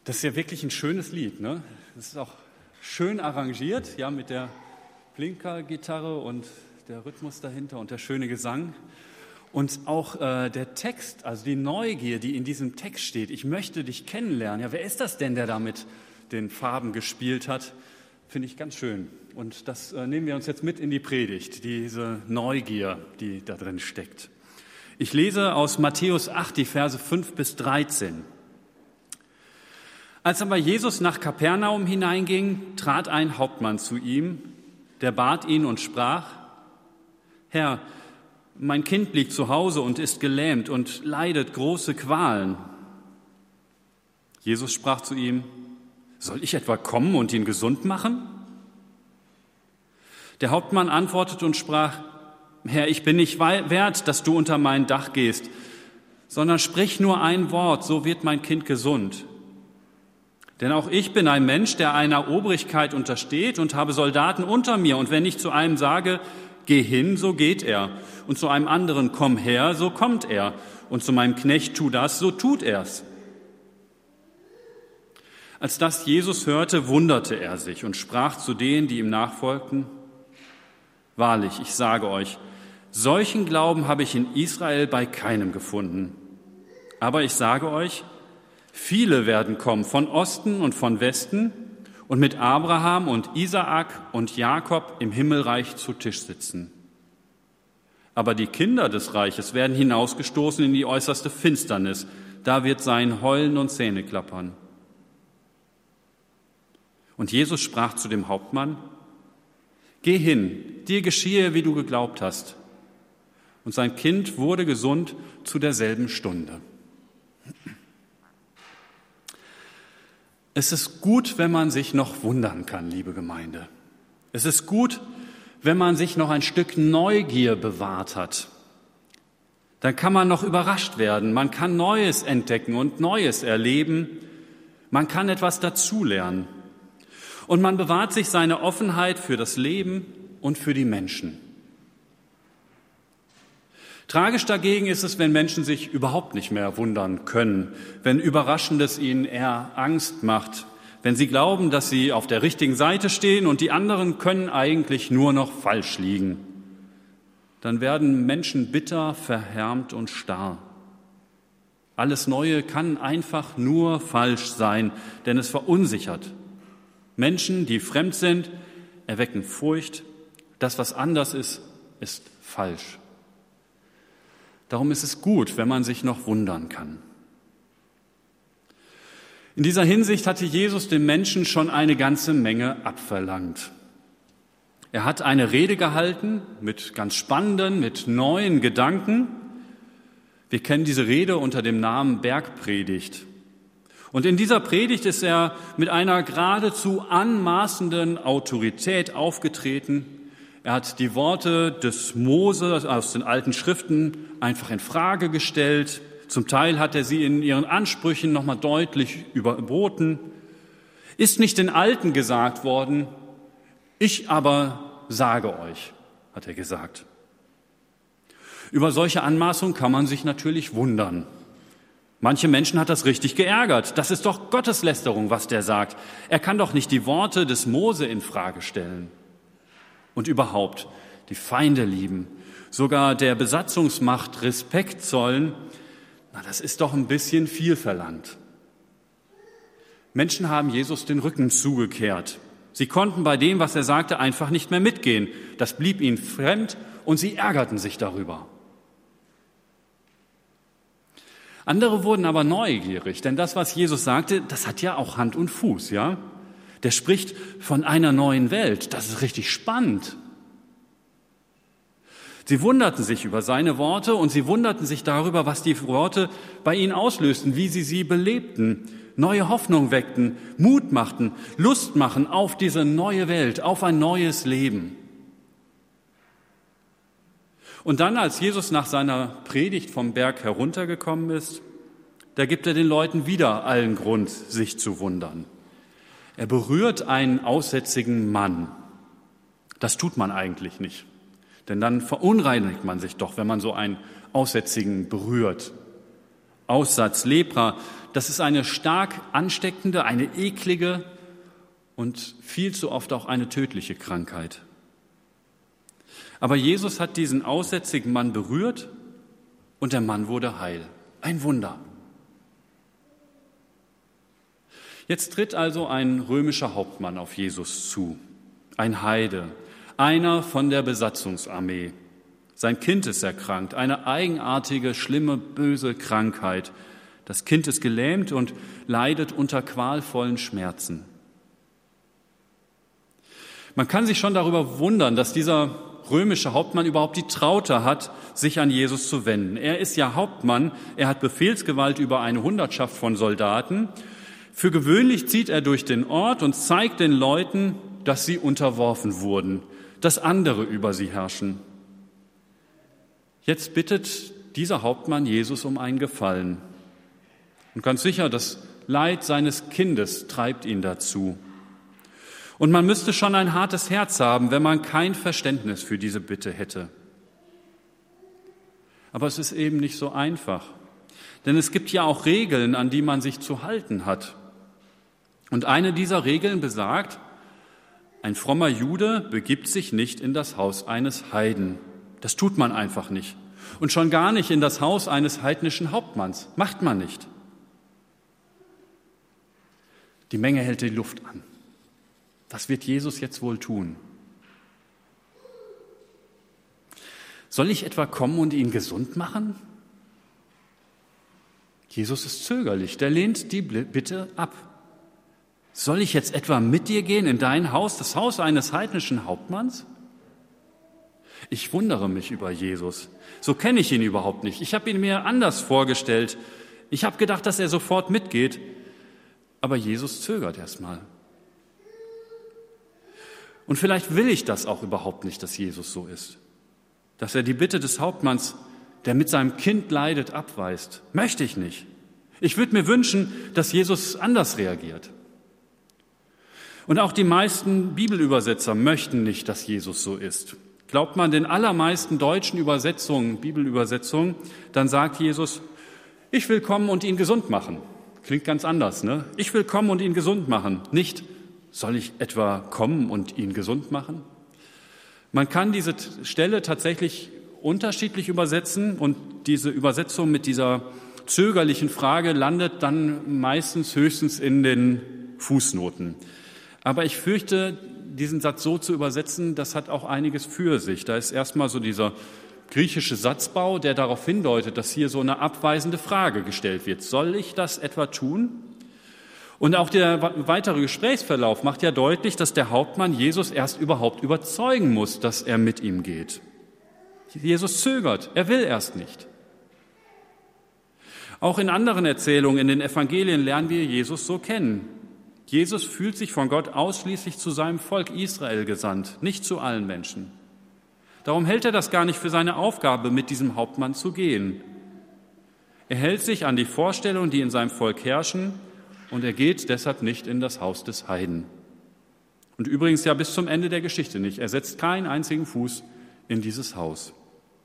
Das ist ja wirklich ein schönes Lied, ne? Das ist auch schön arrangiert, ja, mit der Blinkergitarre und der Rhythmus dahinter und der schöne Gesang. Und auch der Text, also die Neugier, die in diesem Text steht. Ich möchte dich kennenlernen. Ja, wer ist das denn, der da mit den Farben gespielt hat? Finde ich ganz schön. Und das nehmen wir uns jetzt mit in die Predigt, diese Neugier, die da drin steckt. Ich lese aus Matthäus 8, die Verse 5 bis 13. Als aber Jesus nach Kapernaum hineinging, trat ein Hauptmann zu ihm, der bat ihn und sprach: Herr, mein Kind liegt zu Hause und ist gelähmt und leidet große Qualen. Jesus sprach zu ihm: Soll ich etwa kommen und ihn gesund machen? Der Hauptmann antwortete und sprach: Herr, ich bin nicht wert, dass du unter mein Dach gehst, sondern sprich nur ein Wort, so wird mein Kind gesund. Denn auch ich bin ein Mensch, der einer Obrigkeit untersteht und habe Soldaten unter mir. Und wenn ich zu einem sage, geh hin, so geht er. Und zu einem anderen, komm her, so kommt er. Und zu meinem Knecht, tu das, so tut er's. Als das Jesus hörte, wunderte er sich und sprach zu denen, die ihm nachfolgten: Wahrlich, ich sage euch, solchen Glauben habe ich in Israel bei keinem gefunden. Aber ich sage euch, viele werden kommen von Osten und von Westen und mit Abraham und Isaak und Jakob im Himmelreich zu Tisch sitzen. Aber die Kinder des Reiches werden hinausgestoßen in die äußerste Finsternis. Da wird sein Heulen und Zähneklappern. Und Jesus sprach zu dem Hauptmann: Geh hin, dir geschehe, wie du geglaubt hast. Und sein Kind wurde gesund zu derselben Stunde. Es ist gut, wenn man sich noch wundern kann, liebe Gemeinde. Es ist gut, wenn man sich noch ein Stück Neugier bewahrt hat. Dann kann man noch überrascht werden, man kann Neues entdecken und Neues erleben, man kann etwas dazulernen. Und man bewahrt sich seine Offenheit für das Leben und für die Menschen. Tragisch dagegen ist es, wenn Menschen sich überhaupt nicht mehr wundern können, wenn Überraschendes ihnen eher Angst macht, wenn sie glauben, dass sie auf der richtigen Seite stehen und die anderen können eigentlich nur noch falsch liegen. Dann werden Menschen bitter, verhärmt und starr. Alles Neue kann einfach nur falsch sein, denn es verunsichert. Menschen, die fremd sind, erwecken Furcht. Das, was anders ist, ist falsch. Darum ist es gut, wenn man sich noch wundern kann. In dieser Hinsicht hatte Jesus den Menschen schon eine ganze Menge abverlangt. Er hat eine Rede gehalten mit ganz spannenden, mit neuen Gedanken. Wir kennen diese Rede unter dem Namen Bergpredigt. Und in dieser Predigt ist er mit einer geradezu anmaßenden Autorität aufgetreten. Er hat die Worte des Mose aus den alten Schriften einfach in Frage gestellt. Zum Teil hat er sie in ihren Ansprüchen nochmal deutlich überboten. Ist nicht den Alten gesagt worden, ich aber sage euch, hat er gesagt. Über solche Anmaßung kann man sich natürlich wundern. Manche Menschen hat das richtig geärgert. Das ist doch Gotteslästerung, was der sagt. Er kann doch nicht die Worte des Mose in Frage stellen. Und überhaupt die Feinde lieben, sogar der Besatzungsmacht Respekt zollen, das ist doch ein bisschen viel verlangt. Menschen haben Jesus den Rücken zugekehrt. Sie konnten bei dem, was er sagte, einfach nicht mehr mitgehen. Das blieb ihnen fremd und sie ärgerten sich darüber. Andere wurden aber neugierig, denn das, was Jesus sagte, das hat ja auch Hand und Fuß, ja? Der spricht von einer neuen Welt. Das ist richtig spannend. Sie wunderten sich über seine Worte und sie wunderten sich darüber, was die Worte bei ihnen auslösten, wie sie belebten, neue Hoffnung weckten, Mut machten, Lust machen auf diese neue Welt, auf ein neues Leben. Und dann, als Jesus nach seiner Predigt vom Berg heruntergekommen ist, da gibt er den Leuten wieder allen Grund, sich zu wundern. Er berührt einen aussätzigen Mann. Das tut man eigentlich nicht, denn dann verunreinigt man sich doch, wenn man so einen Aussätzigen berührt. Aussatz, Lepra, das ist eine stark ansteckende, eine eklige und viel zu oft auch eine tödliche Krankheit. Aber Jesus hat diesen aussätzigen Mann berührt und der Mann wurde heil. Ein Wunder. Jetzt tritt also ein römischer Hauptmann auf Jesus zu, ein Heide, einer von der Besatzungsarmee. Sein Kind ist erkrankt, eine eigenartige, schlimme, böse Krankheit. Das Kind ist gelähmt und leidet unter qualvollen Schmerzen. Man kann sich schon darüber wundern, dass dieser römische Hauptmann überhaupt die Traute hat, sich an Jesus zu wenden. Er ist ja Hauptmann, er hat Befehlsgewalt über eine Hundertschaft von Soldaten. Für gewöhnlich zieht er durch den Ort und zeigt den Leuten, dass sie unterworfen wurden, dass andere über sie herrschen. Jetzt bittet dieser Hauptmann Jesus um einen Gefallen. Und ganz sicher, das Leid seines Kindes treibt ihn dazu. Und man müsste schon ein hartes Herz haben, wenn man kein Verständnis für diese Bitte hätte. Aber es ist eben nicht so einfach. Denn es gibt ja auch Regeln, an die man sich zu halten hat. Und eine dieser Regeln besagt, ein frommer Jude begibt sich nicht in das Haus eines Heiden. Das tut man einfach nicht. Und schon gar nicht in das Haus eines heidnischen Hauptmanns. Macht man nicht. Die Menge hält die Luft an. Was wird Jesus jetzt wohl tun? Soll ich etwa kommen und ihn gesund machen? Jesus ist zögerlich, der lehnt die Bitte ab. Soll ich jetzt etwa mit dir gehen in dein Haus, das Haus eines heidnischen Hauptmanns? Ich wundere mich über Jesus. So kenne ich ihn überhaupt nicht. Ich habe ihn mir anders vorgestellt. Ich habe gedacht, dass er sofort mitgeht. Aber Jesus zögert erstmal. Und vielleicht will ich das auch überhaupt nicht, dass Jesus so ist. Dass er die Bitte des Hauptmanns, der mit seinem Kind leidet, abweist. Möchte ich nicht. Ich würde mir wünschen, dass Jesus anders reagiert. Und auch die meisten Bibelübersetzer möchten nicht, dass Jesus so ist. Glaubt man den allermeisten deutschen Übersetzungen, Bibelübersetzungen, dann sagt Jesus, ich will kommen und ihn gesund machen. Klingt ganz anders, ne? Ich will kommen und ihn gesund machen. Nicht, soll ich etwa kommen und ihn gesund machen? Man kann diese Stelle tatsächlich unterschiedlich übersetzen und diese Übersetzung mit dieser zögerlichen Frage landet dann meistens höchstens in den Fußnoten. Aber ich fürchte, diesen Satz so zu übersetzen, das hat auch einiges für sich. Da ist erstmal so dieser griechische Satzbau, der darauf hindeutet, dass hier so eine abweisende Frage gestellt wird. Soll ich das etwa tun? Und auch der weitere Gesprächsverlauf macht ja deutlich, dass der Hauptmann Jesus erst überhaupt überzeugen muss, dass er mit ihm geht. Jesus zögert, er will erst nicht. Auch in anderen Erzählungen in den Evangelien lernen wir Jesus so kennen. Jesus fühlt sich von Gott ausschließlich zu seinem Volk Israel gesandt, nicht zu allen Menschen. Darum hält er das gar nicht für seine Aufgabe, mit diesem Hauptmann zu gehen. Er hält sich an die Vorstellungen, die in seinem Volk herrschen, und er geht deshalb nicht in das Haus des Heiden. Und übrigens ja bis zum Ende der Geschichte nicht. Er setzt keinen einzigen Fuß in dieses Haus.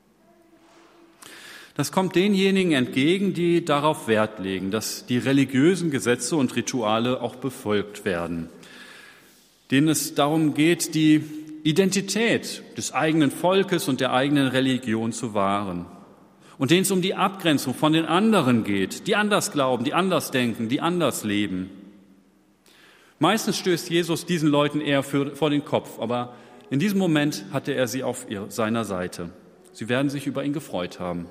Das kommt denjenigen entgegen, die darauf Wert legen, dass die religiösen Gesetze und Rituale auch befolgt werden, denen es darum geht, die Identität des eigenen Volkes und der eigenen Religion zu wahren und denen es um die Abgrenzung von den anderen geht, die anders glauben, die anders denken, die anders leben. Meistens stößt Jesus diesen Leuten eher vor den Kopf, aber in diesem Moment hatte er sie auf seiner Seite. Sie werden sich über ihn gefreut haben.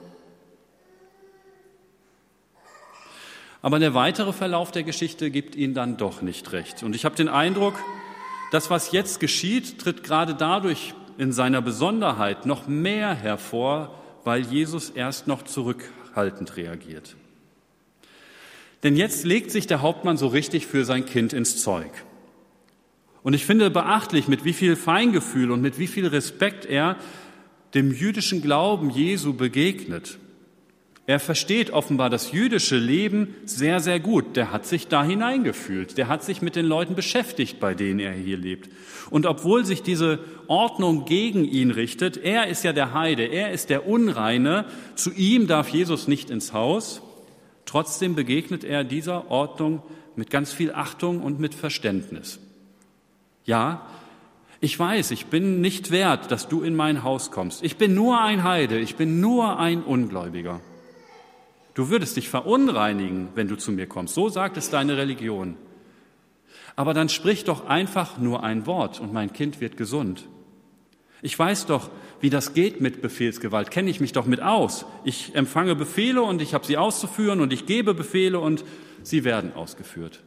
Aber der weitere Verlauf der Geschichte gibt ihnen dann doch nicht recht. Und ich habe den Eindruck, das, was jetzt geschieht, tritt gerade dadurch in seiner Besonderheit noch mehr hervor, weil Jesus erst noch zurückhaltend reagiert. Denn jetzt legt sich der Hauptmann so richtig für sein Kind ins Zeug. Und ich finde beachtlich, mit wie viel Feingefühl und mit wie viel Respekt er dem jüdischen Glauben Jesu begegnet. Er versteht offenbar das jüdische Leben sehr, sehr gut. Der hat sich da hineingefühlt. Der hat sich mit den Leuten beschäftigt, bei denen er hier lebt. Und obwohl sich diese Ordnung gegen ihn richtet, er ist ja der Heide, er ist der Unreine, zu ihm darf Jesus nicht ins Haus, Trotzdem begegnet er dieser Ordnung mit ganz viel Achtung und mit Verständnis. Ja, ich weiß, ich bin nicht wert, dass du in mein Haus kommst. Ich bin nur ein Heide, ich bin nur ein Ungläubiger. Du würdest dich verunreinigen, wenn du zu mir kommst. So sagt es deine Religion. Aber dann sprich doch einfach nur ein Wort und mein Kind wird gesund. Ich weiß doch, wie das geht mit Befehlsgewalt, kenne ich mich doch mit aus. Ich empfange Befehle und ich habe sie auszuführen und ich gebe Befehle und sie werden ausgeführt.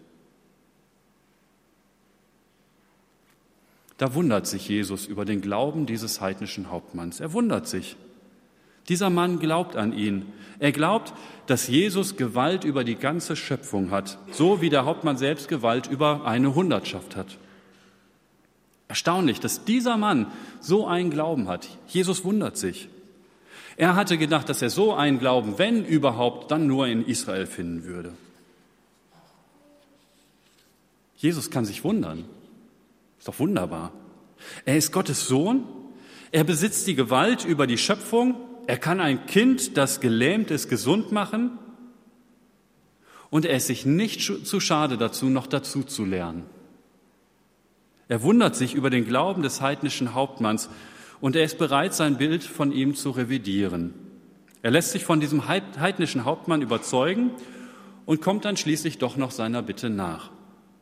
Da wundert sich Jesus über den Glauben dieses heidnischen Hauptmanns. Er wundert sich. Dieser Mann glaubt an ihn. Er glaubt, dass Jesus Gewalt über die ganze Schöpfung hat, so wie der Hauptmann selbst Gewalt über eine Hundertschaft hat. Erstaunlich, dass dieser Mann so einen Glauben hat. Jesus wundert sich. Er hatte gedacht, dass er so einen Glauben, wenn überhaupt, dann nur in Israel finden würde. Jesus kann sich wundern. Ist doch wunderbar. Er ist Gottes Sohn. Er besitzt die Gewalt über die Schöpfung. Er kann ein Kind, das gelähmt ist, gesund machen. Und er ist sich nicht zu schade dazu, noch dazu zu lernen. Er wundert sich über den Glauben des heidnischen Hauptmanns und er ist bereit, sein Bild von ihm zu revidieren. Er lässt sich von diesem heidnischen Hauptmann überzeugen und kommt dann schließlich doch noch seiner Bitte nach.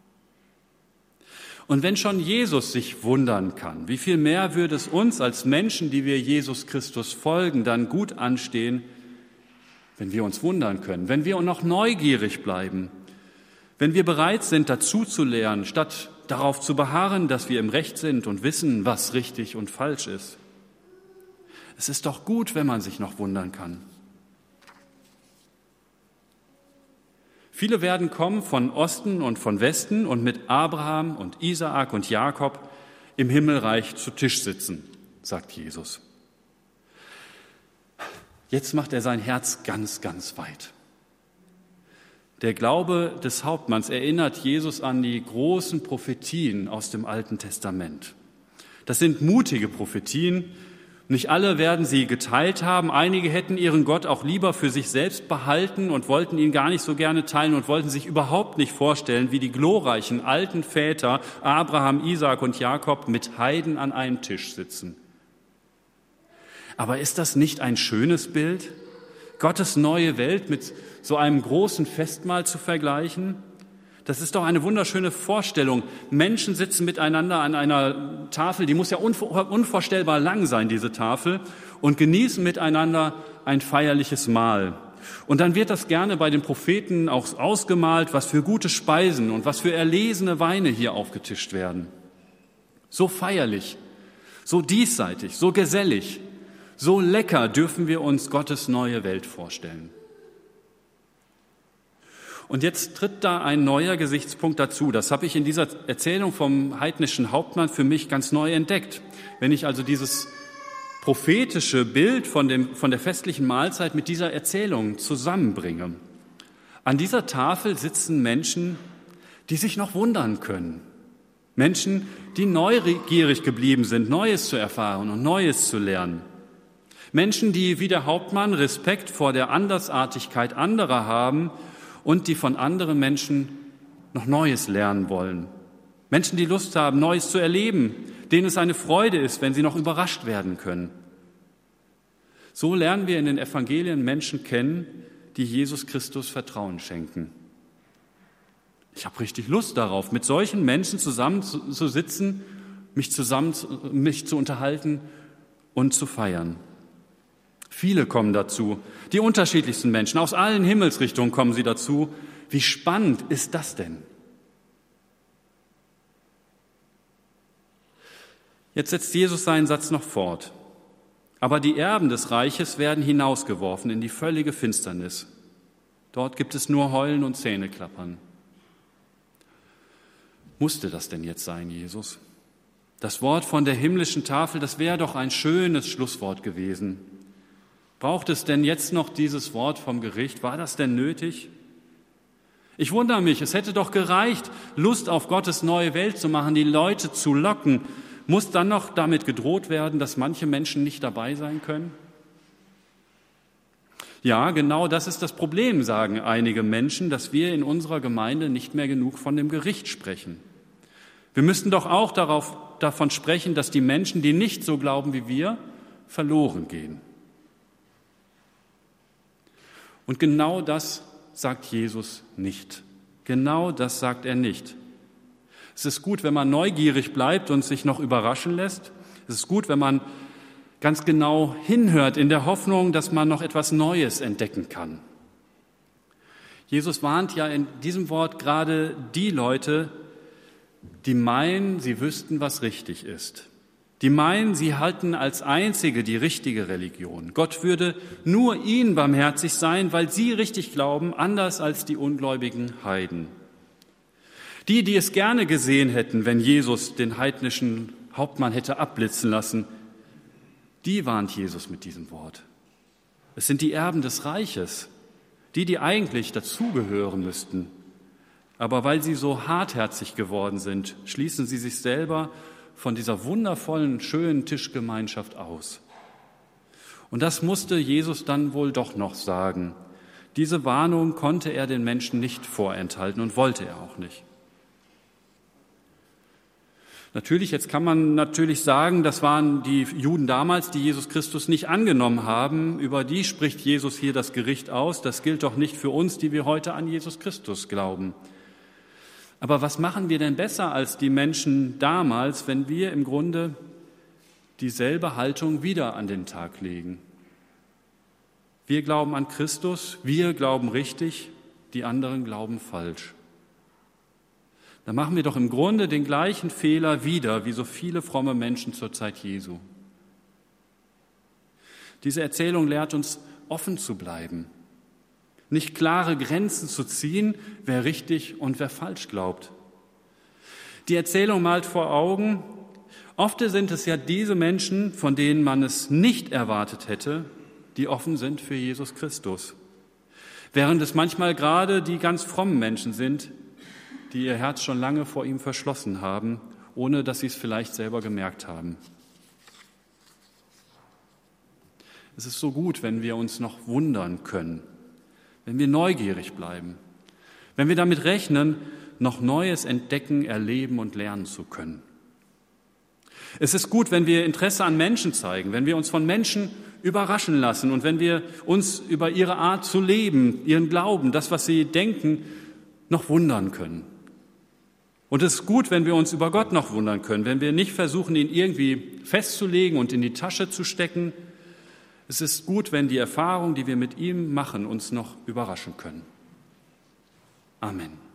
Und wenn schon Jesus sich wundern kann, wie viel mehr würde es uns als Menschen, die wir Jesus Christus folgen, dann gut anstehen, wenn wir uns wundern können, wenn wir noch neugierig bleiben, wenn wir bereit sind, dazu zu lernen, statt darauf zu beharren, dass wir im Recht sind und wissen, was richtig und falsch ist. Es ist doch gut, wenn man sich noch wundern kann. Viele werden kommen von Osten und von Westen und mit Abraham und Isaak und Jakob im Himmelreich zu Tisch sitzen, sagt Jesus. Jetzt macht er sein Herz ganz, ganz weit. Der Glaube des Hauptmanns erinnert Jesus an die großen Prophetien aus dem Alten Testament. Das sind mutige Prophetien. Nicht alle werden sie geteilt haben. Einige hätten ihren Gott auch lieber für sich selbst behalten und wollten ihn gar nicht so gerne teilen und wollten sich überhaupt nicht vorstellen, wie die glorreichen alten Väter Abraham, Isaak und Jakob mit Heiden an einem Tisch sitzen. Aber ist das nicht ein schönes Bild, Gottes neue Welt mit so einem großen Festmahl zu vergleichen? Das ist doch eine wunderschöne Vorstellung. Menschen sitzen miteinander an einer Tafel, die muss ja unvorstellbar lang sein, diese Tafel, und genießen miteinander ein feierliches Mahl. Und dann wird das gerne bei den Propheten auch ausgemalt, was für gute Speisen und was für erlesene Weine hier aufgetischt werden. So feierlich, so diesseitig, so gesellig, so lecker dürfen wir uns Gottes neue Welt vorstellen. Und jetzt tritt da ein neuer Gesichtspunkt dazu. Das habe ich in dieser Erzählung vom heidnischen Hauptmann für mich ganz neu entdeckt. Wenn ich also dieses prophetische Bild von der festlichen Mahlzeit mit dieser Erzählung zusammenbringe. An dieser Tafel sitzen Menschen, die sich noch wundern können. Menschen, die neugierig geblieben sind, Neues zu erfahren und Neues zu lernen. Menschen, die wie der Hauptmann Respekt vor der Andersartigkeit anderer haben und die von anderen Menschen noch Neues lernen wollen. Menschen, die Lust haben, Neues zu erleben, denen es eine Freude ist, wenn sie noch überrascht werden können. So lernen wir in den Evangelien Menschen kennen, die Jesus Christus Vertrauen schenken. Ich habe richtig Lust darauf, mit solchen Menschen zusammen zu sitzen, mich zu unterhalten und zu feiern. Viele kommen dazu, die unterschiedlichsten Menschen, aus allen Himmelsrichtungen kommen sie dazu. Wie spannend ist das denn? Jetzt setzt Jesus seinen Satz noch fort. Aber die Erben des Reiches werden hinausgeworfen in die völlige Finsternis. Dort gibt es nur Heulen und Zähneklappern. Musste das denn jetzt sein, Jesus? Das Wort von der himmlischen Tafel, das wäre doch ein schönes Schlusswort gewesen. Braucht es denn jetzt noch dieses Wort vom Gericht? War das denn nötig? Ich wundere mich, es hätte doch gereicht, Lust auf Gottes neue Welt zu machen, die Leute zu locken. Muss dann noch damit gedroht werden, dass manche Menschen nicht dabei sein können? Ja, genau das ist das Problem, sagen einige Menschen, dass wir in unserer Gemeinde nicht mehr genug von dem Gericht sprechen. Wir müssten doch auch davon sprechen, dass die Menschen, die nicht so glauben wie wir, verloren gehen. Und genau das sagt Jesus nicht. Genau das sagt er nicht. Es ist gut, wenn man neugierig bleibt und sich noch überraschen lässt. Es ist gut, wenn man ganz genau hinhört in der Hoffnung, dass man noch etwas Neues entdecken kann. Jesus warnt ja in diesem Wort gerade die Leute, die meinen, sie wüssten, was richtig ist. Die meinen, sie halten als einzige die richtige Religion. Gott würde nur ihnen barmherzig sein, weil sie richtig glauben, anders als die ungläubigen Heiden. Die es gerne gesehen hätten, wenn Jesus den heidnischen Hauptmann hätte abblitzen lassen, die warnt Jesus mit diesem Wort. Es sind die Erben des Reiches, die eigentlich dazugehören müssten. Aber weil sie so hartherzig geworden sind, schließen sie sich selber von dieser wundervollen, schönen Tischgemeinschaft aus. Und das musste Jesus dann wohl doch noch sagen. Diese Warnung konnte er den Menschen nicht vorenthalten und wollte er auch nicht. Jetzt kann man sagen, das waren die Juden damals, die Jesus Christus nicht angenommen haben. Über die spricht Jesus hier das Gericht aus. Das gilt doch nicht für uns, die wir heute an Jesus Christus glauben. Aber was machen wir denn besser als die Menschen damals, wenn wir im Grunde dieselbe Haltung wieder an den Tag legen? Wir glauben an Christus, wir glauben richtig, die anderen glauben falsch. Dann machen wir doch im Grunde den gleichen Fehler wieder, wie so viele fromme Menschen zur Zeit Jesu. Diese Erzählung lehrt uns, offen zu bleiben, nicht klare Grenzen zu ziehen, wer richtig und wer falsch glaubt. Die Erzählung malt vor Augen, oft sind es ja diese Menschen, von denen man es nicht erwartet hätte, die offen sind für Jesus Christus. Während es manchmal gerade die ganz frommen Menschen sind, die ihr Herz schon lange vor ihm verschlossen haben, ohne dass sie es vielleicht selber gemerkt haben. Es ist so gut, wenn wir uns noch wundern können, wenn wir neugierig bleiben, wenn wir damit rechnen, noch Neues entdecken, erleben und lernen zu können. Es ist gut, wenn wir Interesse an Menschen zeigen, wenn wir uns von Menschen überraschen lassen und wenn wir uns über ihre Art zu leben, ihren Glauben, das, was sie denken, noch wundern können. Und es ist gut, wenn wir uns über Gott noch wundern können, wenn wir nicht versuchen, ihn irgendwie festzulegen und in die Tasche zu stecken. Es ist gut, wenn die Erfahrung, die wir mit ihm machen, uns noch überraschen können. Amen.